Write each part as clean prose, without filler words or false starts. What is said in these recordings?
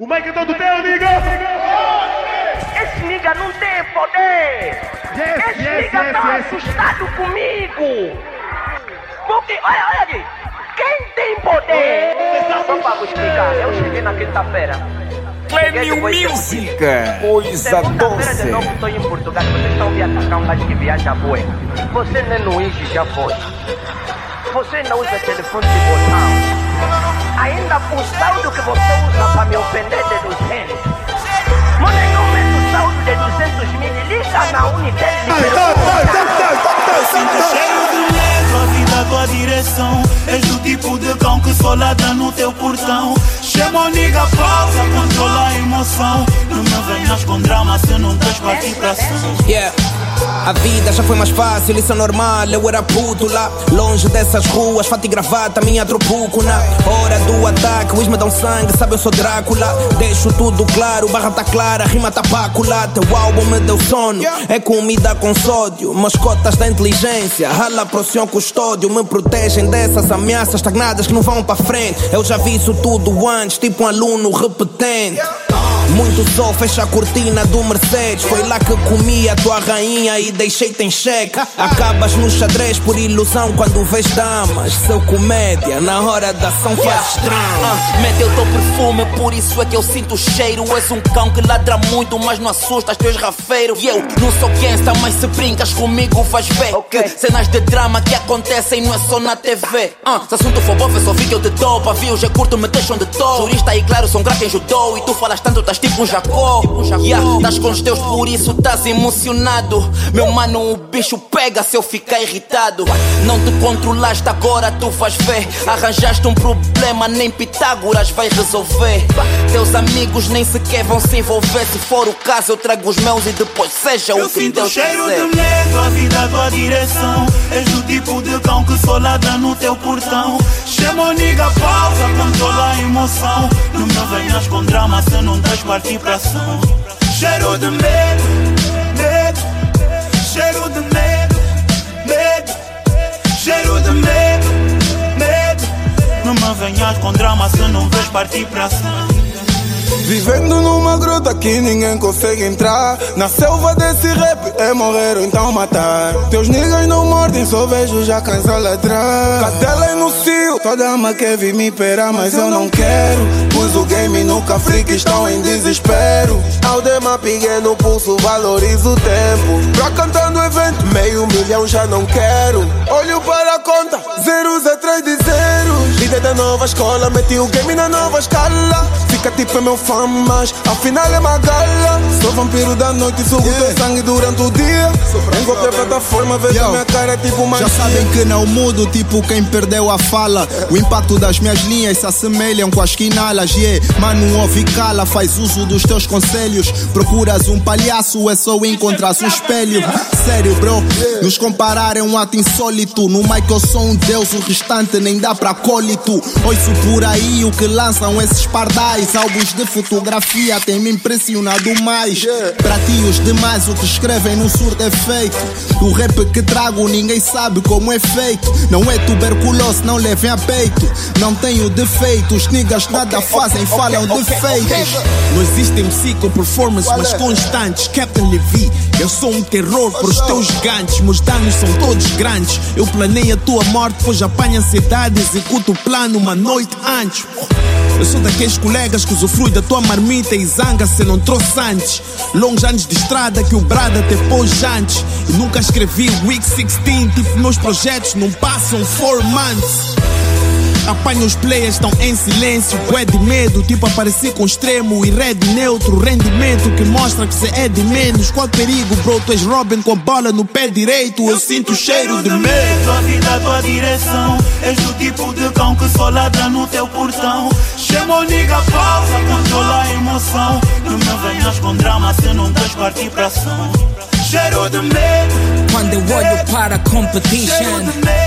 O mic é todo teu, nigga! Esse nigga não tem poder! Esse nigga tá assustado comigo! Porque, olha aqui! Quem tem poder? Só pra vos explicar, eu cheguei na quinta-feira. Clênio Música, coisa Segunda-feira de doce. novo estou em Portugal. Vocês estão me atacar um gajo que viaja a boi. Você nem no Igi já foi. Você não usa telefone de botão. Ainda o saldo que você usa para me ofender de 200. Mas não meto o saldo de 200 mil. Liga na Unitel e Eu sinto cheiro de medo, a vida à tua direção. És do tipo de cão que só ladra no teu portão. Chama o nigga, pausa, controla a emoção. Não me venhas com drama se não tens participação. Yeah. A vida já foi mais fácil, isso é normal. Eu era puto lá, longe dessas ruas, fato e gravata, minha trupucuna. Hora do ataque, o me dá um sangue, sabe eu sou Drácula. Deixo tudo claro, barra tá clara, rima tá pácula. Teu álbum me deu sono, é comida com sódio. Mascotas da inteligência, rala pro senhor custódio. Me protegem dessas ameaças estagnadas que não vão pra frente. Eu já vi isso tudo antes, tipo um aluno repetente. Muito sol, fecha a cortina do Mercedes. Foi lá que comi a tua rainha e deixei-te em xeque. Acabas no xadrez por ilusão quando vês damas. Seu comédia, na hora da ação faz estranho. Mete o teu perfume, por isso é que eu sinto o cheiro. És um cão que ladra muito, mas não assustas, tu és rafeiro. E eu não sou gangsta, mas se brincas comigo vais ver que cenas de drama que acontecem não é só na TV. Se assunto for bom, eu só vi que eu te dou. Pra views, já curto, me deixam de tô. Jurista e claro, sou um craque em judô. E tu falas tanto, estás tipo um Jacó. Estás com os teus, por isso estás emocionado. Meu mano, o bicho pega se eu ficar irritado. Não te controlaste, agora tu vais ver. Arranjaste um problema, nem Pitágoras vai resolver. Teus amigos nem sequer vão se envolver. Se for o caso, eu trago os meus e depois seja Eu o que sinto Deus cheiro quiser. de medo, a vida à tua direção. És do tipo de cão que só ladra no teu portão. Chama o nigga, pausa, controla a emoção. Não me venhas com drama se não tens participação. Cheiro de medo, medo. Cheiro de medo, medo. Cheiro de medo, medo. Não me venhas com drama se não vês participação. Vivendo numa gruta que ninguém consegue entrar. Na selva desse rap é morrer ou então matar. Teus niggas não mordem, só vejo já cansa ladrar. Cadela no cio, toda alma quer vir me perar, mas eu não quero. Pus o game no café que estão em desespero. Aldema piguei no pulso, valorizo o tempo. Pra cantar no evento, $500 000 já não quero. Olho para a conta, zeros atrás de zeros. Líder da nova escola, meti o game na nova escala. Fica tipo é meu fã, mas afinal é uma gala. Sou vampiro da noite, sugo teu sangue durante o dia. Em qualquer plataforma vejo minha cara tipo uma. Já sabem que não mudo, tipo quem perdeu a fala. O impacto das minhas linhas se assemelham com as quinalas. Mano, ouve e cala, faz uso dos teus conselhos. Procuras um palhaço, é só encontras um espelho. Sério, bro, nos comparar é um ato insólito. No mic eu sou um deus, o restante nem dá pra acólito. Ouço por aí o que lançam esses pardais. Álbuns de fotografia têm me impressionado mais. Pra ti os demais o que escrevem no surdo é feito. O rap que trago ninguém sabe como é feito. Não é tuberculose, não levem a peito. Não tenho defeito, os niggas nada fazem, falam defeitos. Não existe MC com performance mas constantes. Captain Levi, eu sou um terror para os teus gigantes. Meus danos são todos grandes. Eu planei a tua morte, pois apanho ansiedade. Executo o plano uma noite antes. Eu sou daqueles colegas que usufrui da tua marmita e zanga se não trouxe antes. Longos anos de estrada que o brada te pôs antes. E nunca escrevi Week 16, tipo meus projetos não passam 4 months. Apanho os players, estão em silêncio, bué de medo, tipo apareci com extremo e red neutro. Rendimento que mostra que cê é de menos. Qual perigo, bro, tu és Robin com a bola no pé direito. Eu sinto o cheiro de medo. A vida à tua direção. És do tipo de cão que só ladra no teu portão. Chama o nigga, pausa, controla a emoção. Não me venhas com drama se não tens participação. Cheiro de medo. Quando eu olho para a competition,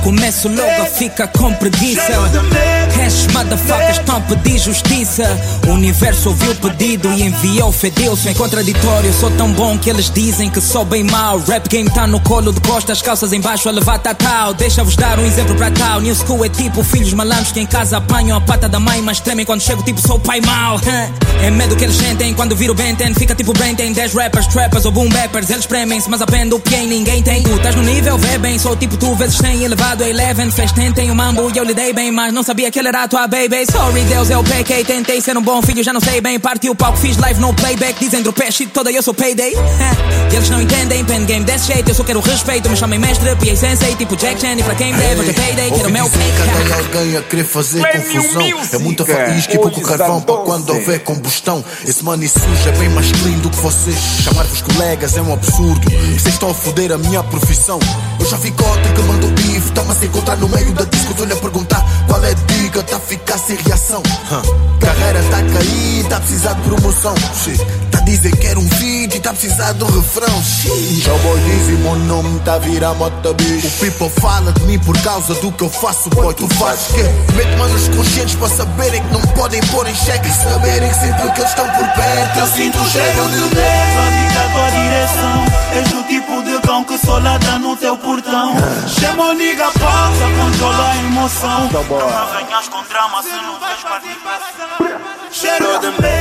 começo logo a ficar com preguiça. Cash motherfuckers estão a pedir justiça. O universo ouviu o pedido e enviou fedeu-se. É contraditório, sou tão bom que eles dizem que sou bem mau. Rap game tá no colo de costas, calças embaixo a levar tatal. Deixa-vos dar um exemplo pra tal. New school é tipo filhos malandros que em casa apanham a pata da mãe, mas tremem quando chego tipo sou o pai mau. É medo que eles sentem quando viro Benten. Fica tipo Brenten, 10 rappers, trappers ou boom bappers. Eles premem-se, mas aprendo o que em ninguém tem. Tu estás no nível, vê bem, sou tipo tu vezes 100 elevado a 11. Fez 10, tem o mambo e eu lidei bem, mas não sabia que ele era a tua baby. Sorry Deus, eu pequei, tentei ser um bom filho, já não sei bem. Parti o palco, fiz live no playback. Dizem dropé shit toda, eu sou payday. E eles não entendem, pen game desse jeito. Eu só quero respeito, me chamem mestre, PA sensei. Tipo Jack Chan, e pra quem deve, eu payday, quero meu pay. Cada alguém a querer fazer confusão. É muita faísca e pouco carvão para quando houver combustão. Esse money sujo é bem mais clean do que vocês. Chamar-vos colegas é um absurdo. Vocês estão a foder a minha profissão. Eu já vi cota que mandou bife. Tá-me a se encontrar no meio da disco. Estou-lhe a perguntar qual é a dica. Tá a ficar sem reação. Carreira tá a cair, tá a precisar de promoção. Tá a dizer que era um vídeo e tá a precisar do refrão. Showboy Dizzy, meu nome tá a virar mota bicho. O people fala de mim por causa do que eu faço. Boy, tu fazes quê? Mete manos conscientes para saberem que não podem pôr em xeque. E saberem que sempre que eles estão por perto eu sinto o cheiro de Deus. Só dica a tua direção. És do tipo de cão que só ladra no teu portão. Chama o nigga pausa, controla a emoção. Não venhas com drama se não tens participação. Cheiro de medo.